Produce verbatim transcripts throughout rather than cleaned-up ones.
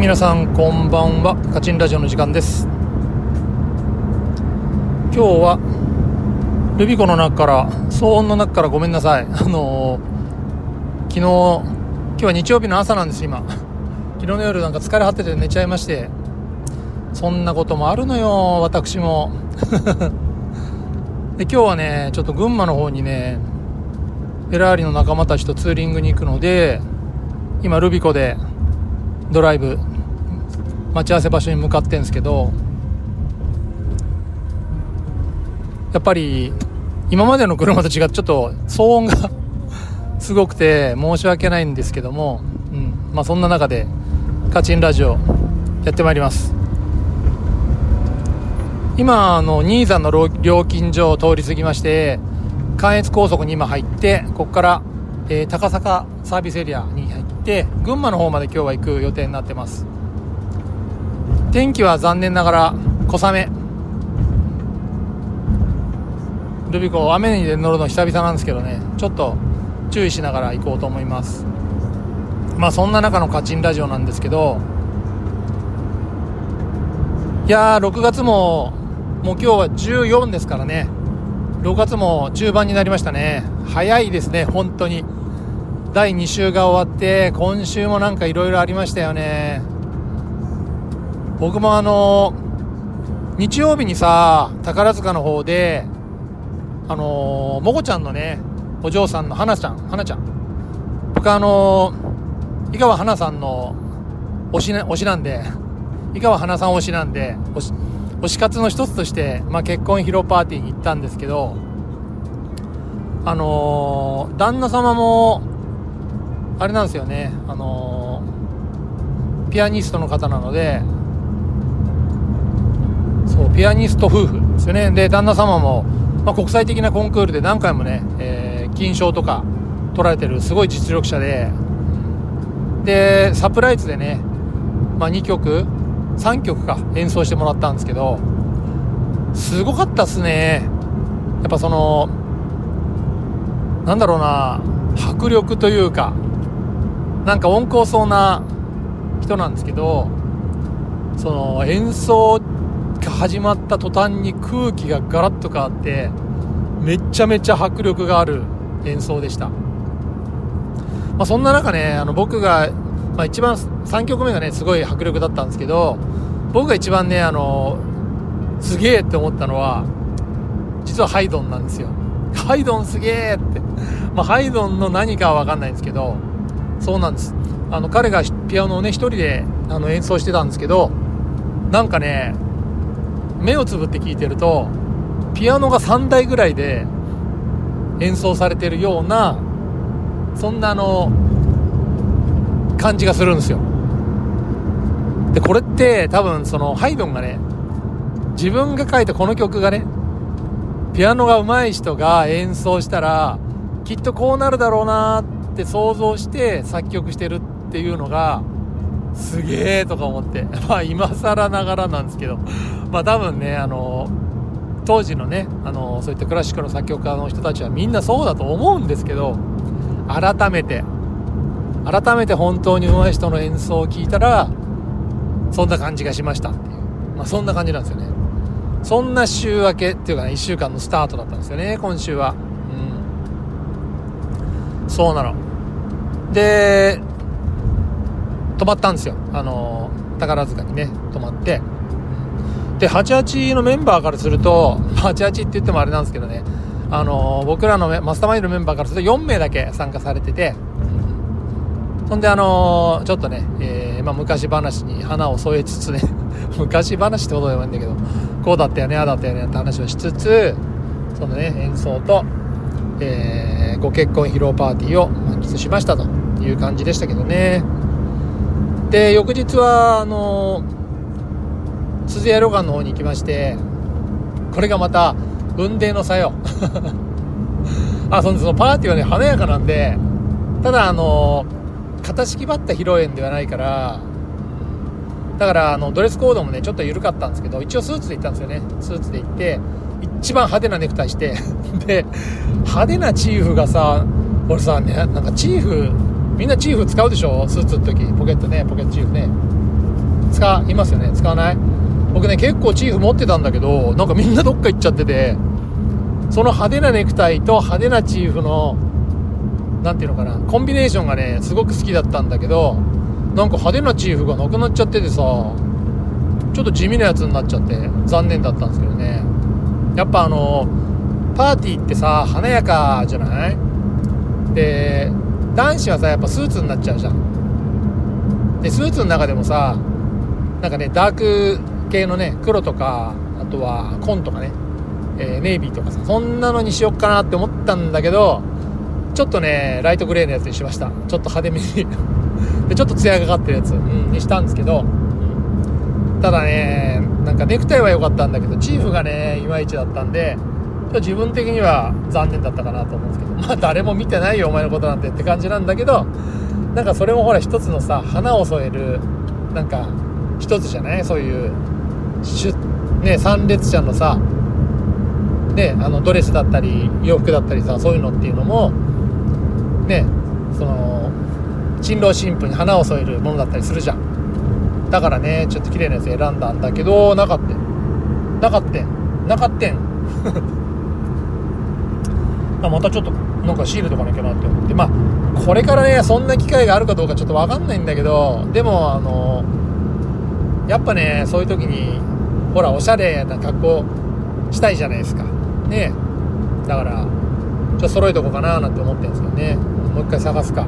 皆さんこんばんは。カチンラジオの時間です。今日はルビコの中から騒音の中からごめんなさい。あのー、昨日今日は日曜日の朝なんです。今昨日の夜なんか疲れ果てて寝ちゃいまして、そんなこともあるのよ私もで今日はねちょっと群馬の方にねフェラーリの仲間たちとツーリングに行くので、今ルビコでドライブ待ち合わせ場所に向かってるんですけど、やっぱり今までの車と違ってちょっと騒音がすごくて申し訳ないんですけども、うんまあ、そんな中でカチンラジオやってまいります。今の新座の料金所を通り過ぎまして、関越高速に今入って、ここから、えー、高坂サービスエリアに入って群馬の方まで今日は行く予定になってます。天気は残念ながら小雨。ルビコ雨に乗るの久々なんですけどね、ちょっと注意しながら行こうと思います。まあそんな中のカチンラジオなんですけど、いやーろくがつももう今日はじゅうよっかですからね、ろくがつも中盤になりましたね。早いですね本当に。だいに週が終わって今週もなんかいろいろありましたよね。僕もあの日曜日にさ宝塚の方であのもこちゃんのねお嬢さんの花ちゃん花ちゃん僕あの井川花さんの推し、ね、推しなんで井川花さん推しなんで推し推し活の一つとして、まあ、結婚披露パーティーに行ったんですけど、あのー、旦那様もあれなんですよね、あのー、ピアニストの方なので、そうピアニスト夫婦ですよね。で旦那様も、まあ、国際的なコンクールで何回もね、えー、金賞とか取られてるすごい実力者で、でサプライズでね、まあ、にきょくさんきょくか演奏してもらったんですけど、すごかったっすね。やっぱそのなんだろうな、迫力というかなんか温厚そうな人なんですけど、その演奏が始まった途端に空気がガラッと変わってめちゃめちゃ迫力がある演奏でした。まあ、そんな中ね、あの僕がまあ、一番さんきょくめがねすごい迫力だったんですけど、僕が一番ねあのすげえって思ったのは実はハイドンなんですよ。ハイドンすげえって、まあ、ハイドンの何かは分かんないんですけど、そうなんです。あの彼がピアノをね一人であの演奏してたんですけど、なんかね目をつぶって聴いてるとピアノがさんだいぐらいで演奏されてるようなそんなあの感じがするんですよ。でこれって多分そのハイドンがね自分が書いたこの曲がねピアノが上手い人が演奏したらきっとこうなるだろうなって想像して作曲してるっていうのがすげえとか思ってまあ今更ながらなんですけど、まあ多分ねあの当時のねあのそういったクラシックの作曲家の人たちはみんなそうだと思うんですけど、改めて改めて本当に上手い人の演奏を聴いたらそんな感じがしましたっていう、まあ、そんな感じなんですよね。そんな週明けっていうかねいっしゅうかんのスタートだったんですよね今週は。うんそうなので泊まったんですよ、あの宝塚にね泊まって。ではちじゅうはちのメンバーからするとはちじゅうはちって言ってもあれなんですけどね、あの僕らのマスターマインドのメンバーからするとよんめいだけ参加されてて、そんであのー、ちょっとね、えーまあ、昔話に花を添えつつね昔話ってことでもないんだけどこうだったよねああだったよねって話をしつつ、そのね演奏と、えー、ご結婚披露パーティーを満喫しましたという感じでしたけどね。で翌日はあのー、鈴屋旅館の方に行きまして、これがまた雲泥の差よあそのそのパーティーはね華やかなんで、ただあのー型式ばった披露宴ではないから、だからあのドレスコードもねちょっと緩かったんですけど、一応スーツで行ったんですよね。スーツで行って一番派手なネクタイしてで派手なチーフがさ、俺さねなんかチーフみんなチーフ使うでしょスーツの時、ポケットねポケットチーフね。 使いますよね。使わない？僕ね結構チーフ持ってたんだけど、なんかみんなどっか行っちゃってて、その派手なネクタイと派手なチーフのなんていうのかな、コンビネーションがねすごく好きだったんだけど、なんか派手なチーフがなくなっちゃっててさ、ちょっと地味なやつになっちゃって残念だったんですけどね。やっぱあのパーティーってさ華やかじゃない？で男子はさやっぱスーツになっちゃうじゃん。でスーツの中でもさなんかねダーク系のね黒とか、あとは紺とかね、えー、ネイビーとかさ、そんなのにしよっかなって思ったんだけど、ちょっとねライトグレーのやつにしました。ちょっと派手めにでちょっと艶がかってるやつ、うん、にしたんですけど、ただねなんかネクタイは良かったんだけどチーフがねいまいちだったんで、自分的には残念だったかなと思うんですけど、まあ誰も見てないよお前のことなんてって感じなんだけど、なんかそれもほら一つのさ花を添えるなんか一つじゃない？そういうね参列者のさね、あのドレスだったり洋服だったりさ、そういうのっていうのもね、その新郎新婦に花を添えるものだったりするじゃん。だからねちょっと綺麗なやつ選んだんだけど、なかったなかったなかったまたちょっとなんかシールとかなきゃなって思って、まあこれからねそんな機会があるかどうかちょっと分かんないんだけど、でもあのやっぱねそういう時にほらおしゃれな格好したいじゃないですかね。だからちょっと揃えとこうかななんて思ってるんですけどね。もう一回探すか、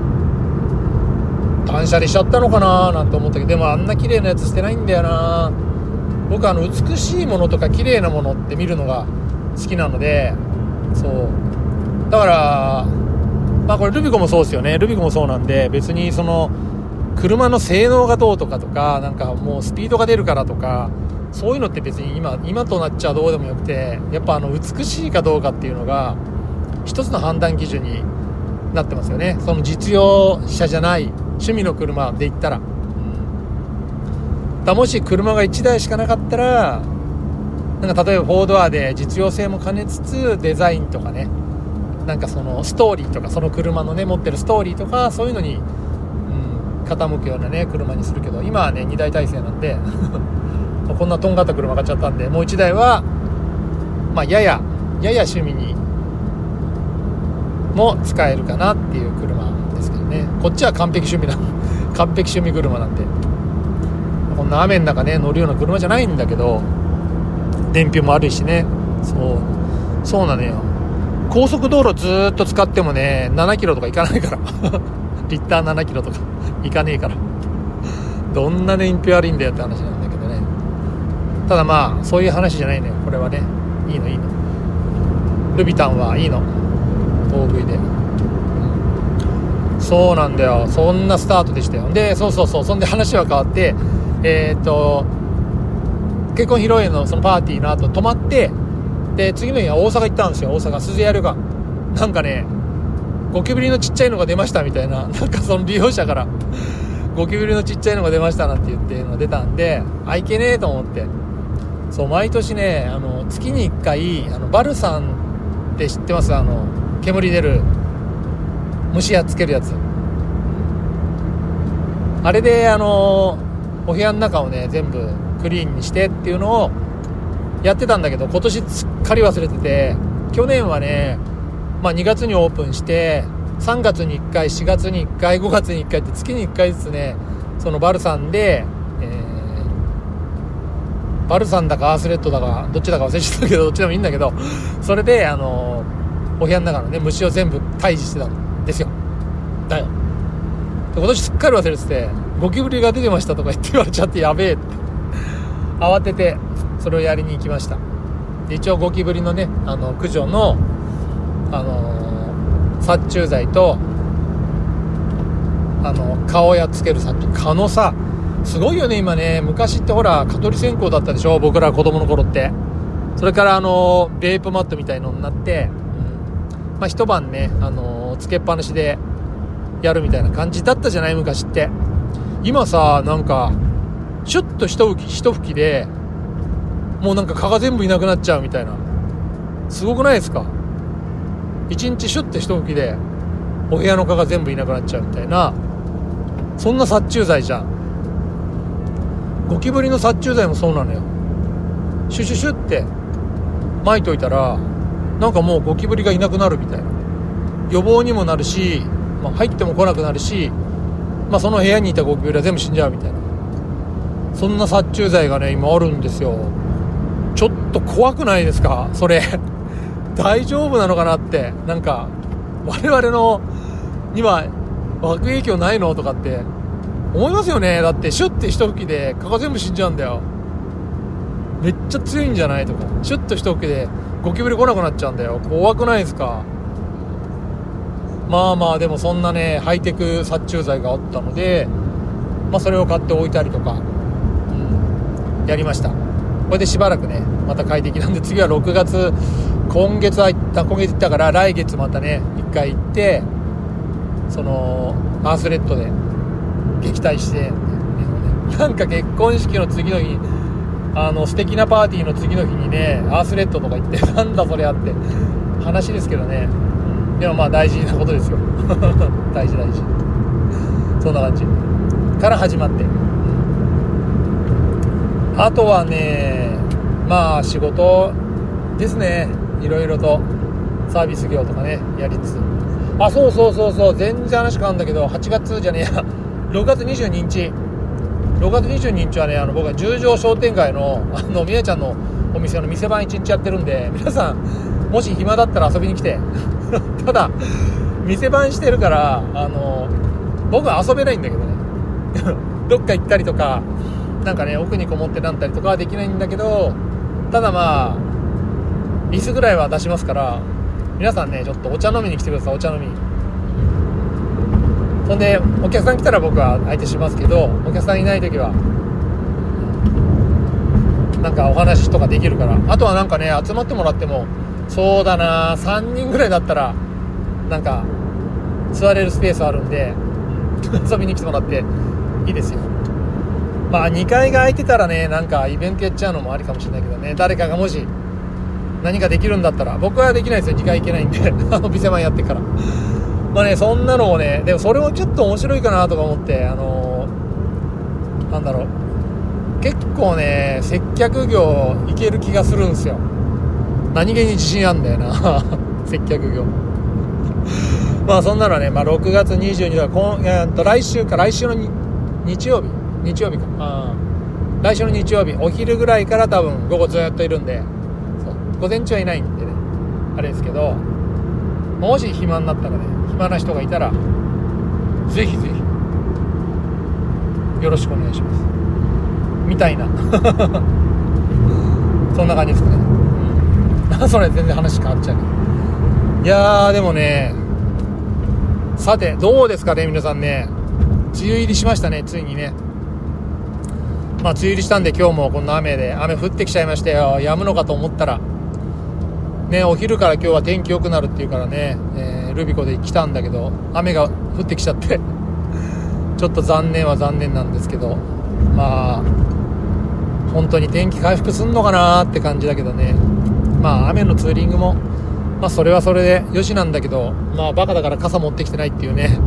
断捨離しちゃったのかななんて思ったけど、でもあんな綺麗なやつしてないんだよな。僕あの美しいものとか綺麗なものって見るのが好きなので、そうだからまあこれルビコもそうですよね。ルビコもそうなんで、別にその車の性能がどうとかとか、なんかもうスピードが出るからとか、そういうのって別に今今となっちゃどうでもよくて、やっぱあの美しいかどうかっていうのが一つの判断基準になってますよね。その実用車じゃない趣味の車で言ったら、うん、だもし車がいちだいしかなかったら、なんか例えばフォードアで実用性も兼ねつつデザインとかね、なんかそのストーリーとか、その車のね持ってるストーリーとか、そういうのに、うん、傾くようなね車にするけど、今はねにだい体制なんでこんなとんがった車買っちゃったんで、もういちだいはまあやややや趣味にも使えるかなっていう車ですけどね。こっちは完璧趣味な完璧趣味車なんで、こんな雨の中ね乗るような車じゃないんだけど、燃費も悪いしね。そうそうなのよ。高速道路ずーっと使ってもねななキロとかいかないからリッターななキロとかいかねえから、どんな燃費悪いんだよって話なんだけどね。ただまあそういう話じゃないのよこれはね。いいのいいの、ルビタンはいいの、大食いで、うん、そうなんだよ。そんなスタートでしたよ。でそうそうそう、そんで話は変わって、えー、っと結婚披露宴のそのパーティーの後泊まって、で次の日は大阪行ったんですよ。大阪鈴屋旅館。なんかねゴキブリのちっちゃいのが出ましたみたいな、なんかその利用者からゴキブリのちっちゃいのが出ましたなんて言ってのが出たんで、あいけねえと思って、そう毎年ねあの月にいっかいあのバルサンって知ってます？あの煙出る虫やっつけるやつ、あれであのお部屋の中をね全部クリーンにしてっていうのをやってたんだけど、今年すっかり忘れてて、去年はね、まあ、にがつにオープンしてさんがつにいっかい、しがつにいっかい、ごがつにいっかいって月にいっかいずつねそのバルサンで、えー、バルサンだかアースレッドだかどっちだか忘れちゃったけど、どっちでもいいんだけど、それであのお部屋の中のね虫を全部退治してたんですよ。だよで今年すっかり忘れてて、ゴキブリが出てましたとか言って言われちゃって、やべえって慌ててそれをやりに行きました。で一応ゴキブリのねあの駆除の、あのー、殺虫剤とあの蚊をやっつける殺虫蚊のさ、すごいよね今ね。昔ってほら蚊取り線香だったでしょ、僕ら子供の頃って。それからあのベープマットみたいのになって、うん、まあ一晩ね、あのー、つけっぱなしでやるみたいな感じだったじゃない昔って。今さなんかシュッと一吹き一吹きでもうなんか蚊が全部いなくなっちゃうみたいな、すごくないですか？一日シュッて一吹きでお部屋の蚊が全部いなくなっちゃうみたいな、そんな殺虫剤じゃん。 ゴキブリの殺虫剤もそうなのよ。シュシュシュって撒いといたらなんかもうゴキブリがいなくなるみたいな。予防にもなるし、まあ、入っても来なくなるし、まあ、その部屋にいたゴキブリは全部死んじゃうみたいな、そんな殺虫剤がね今あるんですよ。ちょっと怖くないですかそれ大丈夫なのかなって、なんか我々のには悪影響ないのとかって思いますよね。だってシュッて一吹きで蚊が全部死んじゃうんだよ。めっちゃ強いんじゃないとか、シュッと一吹きでゴキブリ来なくなっちゃうんだよ。怖くないですか。まあまあでもそんなねハイテク殺虫剤があったので、まあそれを買っておいたりとか、うん、やりました。これでしばらくねまた快適なんで、次はろくがつ、今月は行った今月行ったから来月またね一回行って、そのアースレッドで撃退して、なんか結婚式の次の日にあの素敵なパーティーの次の日にねアースレッドとか行ってなんだそれあって話ですけどね。でもまあ大事なことですよ大事大事、そんな感じから始まって、あとはねまあ仕事ですね。いろいろとサービス業とかねやりつつ、あそうそうそうそう全然話変わるんだけど、はちがつじゃねえやろくがつにじゅうににちろくがつにじゅうににちはね、あの僕は十条商店街のあのみやちゃんのお店の店番いちにちやってるんで、皆さんもし暇だったら遊びに来てただ店番してるからあの僕は遊べないんだけどねどっか行ったりとかなんかね奥にこもってなんたりとかはできないんだけど、ただまあ椅子ぐらいは出しますから、皆さんねちょっとお茶飲みに来てください。お茶飲みに。そんでお客さん来たら僕は相手しますけど、お客さんいない時はなんかお話とかできるから。あとはなんかね集まってもらってもそうだなさんにんぐらいだったらなんか座れるスペースあるんで遊びに来てもらっていいですよ。まあにかいが空いてたらねなんかイベントやっちゃうのもありかもしれないけどね、誰かがもし何かできるんだったら。僕はできないですよ、にかい行けないんであの店番やってから。まあねそんなのをね、でもそれもちょっと面白いかなとか思って、あのー、なんだろう結構ね接客業いける気がするんですよ。何気に自信あんだよな接客業まあそんなのはね、まあ、ろくがつにじゅうににちは今、えー、と来週か来週のに日曜日日曜日かあ来週の日曜日お昼ぐらいから多分午後ずっといるんで、そう午前中はいないんでねあれですけど、もし暇になったらね暇な人がいたらぜひぜひよろしくお願いしますみたいなそんな感じですかね、うん、それ全然話変わっちゃう。いやーでもね、さてどうですかね皆さんね、梅雨入りしましたねついにね。まあ梅雨入りしたんで今日もこんな雨で雨降ってきちゃいましたよ。止むのかと思ったらね、お昼から今日は天気良くなるっていうからね、えー、ルビコで来たんだけど雨が降ってきちゃってちょっと残念は残念なんですけど、まあ本当に天気回復すんのかなって感じだけどね。まあ雨のツーリングもまあそれはそれでよしなんだけど、まあバカだから傘持ってきてないっていうね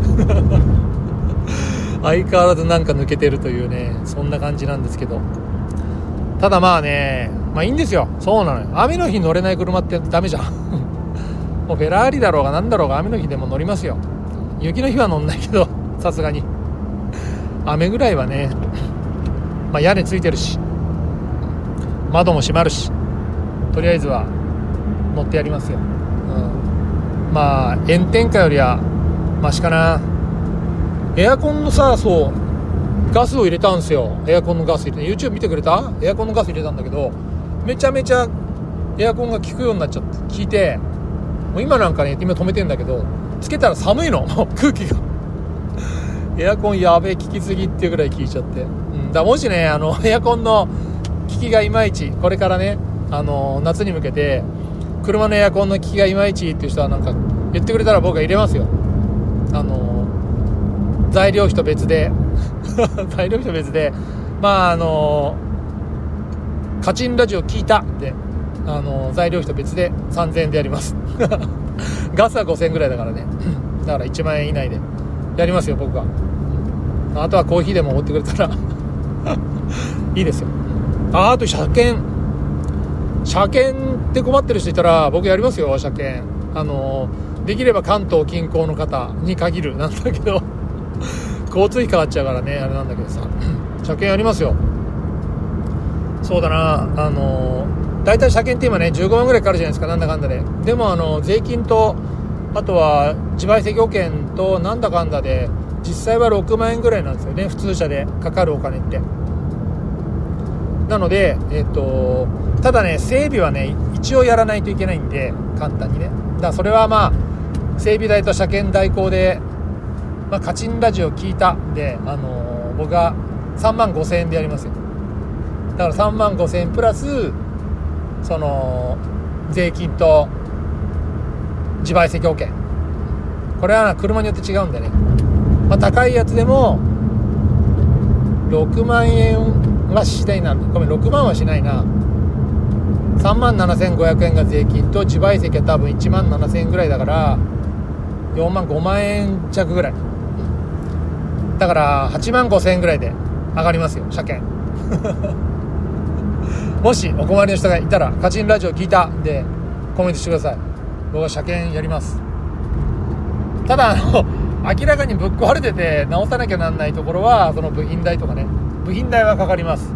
相変わらずなんか抜けてるというね、そんな感じなんですけど、ただまあねまあいいんですよ。そうなのよ、雨の日乗れない車ってダメじゃんもうフェラーリだろうがなんだろうが雨の日でも乗りますよ。雪の日は乗んないけどさすがに雨ぐらいはねまあ屋根ついてるし窓も閉まるしとりあえずは乗ってやりますよ、うん、まあ炎天下よりはマシかな。エアコンのさそうガスを入れたんですよ。エアコンのガス入れて YouTube 見てくれた？エアコンのガス入れたんだけどめちゃめちゃエアコンが効くようになっちゃって効いて、もう今なんかね今止めてんだけどつけたら寒いの空気がエアコンやべえ効きすぎっていうぐらい効いちゃって、うん、だもしねあのエアコンの効きがいまいちこれからねあの夏に向けて車のエアコンの効きがいまいちっていう人はなんか言ってくれたら僕は入れますよ。あの材料費と別で材料費と別でまああのカチンラジオ聞いたであの材料費と別でさんぜんえんでやりますガスはごせんえんぐらいだからねだからいちまんえん以内でやりますよ僕は。あとはコーヒーでもおごってくれたらいいですよ。ああと車検車検って困ってる人いたら僕やりますよ。車検あのできれば関東近郊の方に限るなんだけど交通費かかっちゃうからねあれなんだけどさ車検やりますよ。そうだなあのだいたい車検って今ねじゅうごまんぐらいかかるじゃないですか、なんだかんだで。でもあの税金とあとは自賠責保険となんだかんだで実際はろくまんえんぐらいなんですよね、普通車でかかるお金って。なので、えー、とただね整備はね一応やらないといけないんで、簡単にね。だからそれはまあ整備代と車検代行で、まあ、カチンラジオ聞いたんで、あのー、僕がさんまんごせんえんでやりますよ。だからさんまんごせんえんプラスその税金と自賠責保険、これは車によって違うんでね、まあ、高いやつでもろくまんえんはしないな、ごめんろくまんはしないな、さんまんななせんごひゃくえんが税金と自賠責は多分いちまんななせんえんぐらいだからよんまんごまんえん弱ぐらいだからはちまんごせんえんぐらいで上がりますよ車検もしお困りの人がいたらカチンラジオ聞いたでコメントしてください。僕は車検やります。ただあの明らかにぶっ壊れてて直さなきゃなんないところはその部品代とかね、部品代はかかります、うん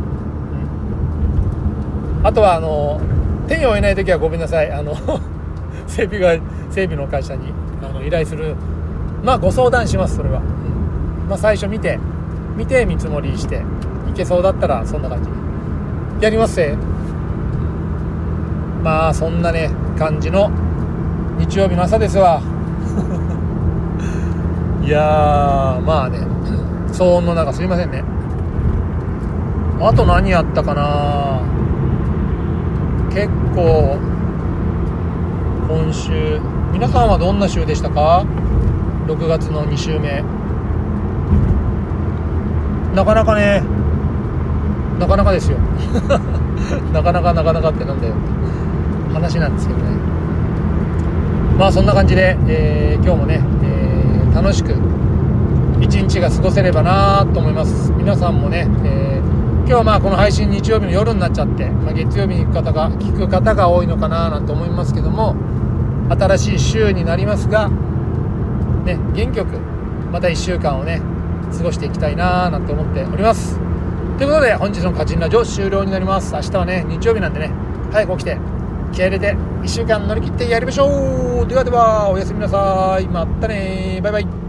、あとはあの手に負えないときはごめんなさい、あの整備が整備の会社にあの依頼する、まあご相談します。それは、うんまあ、最初見て見て見積もりしていけそうだったらそんな感じやりますぜ。まあそんなね感じの日曜日の朝ですわいやーまあね騒音の中すいませんね。あと何やったかな。結構今週皆さんはどんな週でしたか。ろくがつのに週目なかなかねなかなかですよなかなかなかなかってなんだよって話なんですけどね。まあそんな感じで、えー、今日もね、えー、楽しく一日が過ごせればなと思います。皆さんもね、えー、今日はまあこの配信日曜日の夜になっちゃって、まあ、月曜日に行く方が聞く方が多いのかななんて思いますけども、新しい週になりますがね、元気よくまたいっしゅうかんをね過ごしていきたいななんて思っております。ということで本日のカチンラジオ終了になります。明日はね日曜日なんでね早く起きて気合い入れていっしゅうかん乗り切ってやりましょう。ではではおやすみなさい。またねバイバイ。